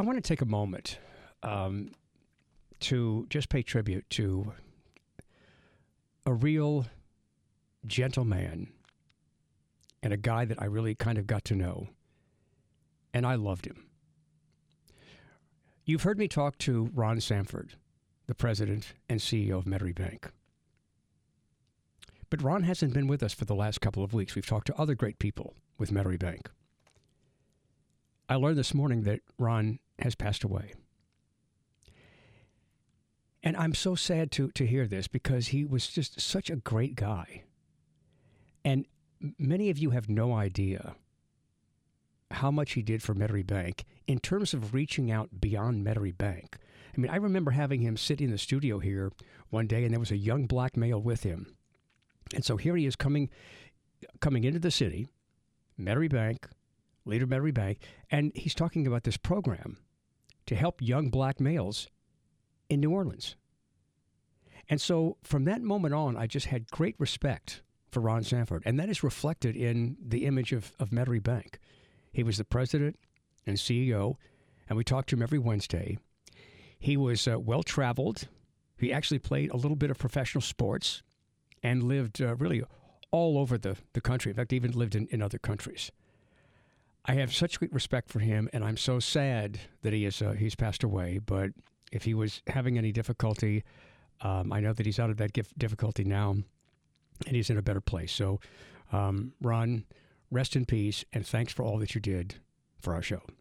I want to take a moment to just pay tribute to a real gentleman and a guy that I really kind of got to know, and I loved him. You've heard me talk to Ron Sanford, the president and CEO of Metairie Bank. But Ron hasn't been with us for the last couple of weeks. We've talked to other great people with Metairie Bank. I learned this morning that Ron has passed away. And I'm so sad to hear this because he was just such a great guy. And many of you have no idea how much he did for Metairie Bank in terms of reaching out beyond Metairie Bank. I mean, I remember having him sit in the studio here one day, and there was a young black male with him. And so here he is coming into the city, Metairie Bank, leader of Metairie Bank, and he's talking about this program to help young black males in New Orleans. And so from that moment on, I just had great respect for Ron Sanford, and that is reflected in the image of Metairie Bank. He was the president and CEO, and we talked to him every Wednesday. He was well-traveled. He actually played a little bit of professional sports and lived really all over the country. In fact, even lived in other countries. I have such great respect for him, and I'm so sad that he's passed away. But if he was having any difficulty, I know that he's out of that difficulty now, and he's in a better place. So, Ron, rest in peace, and thanks for all that you did for our show.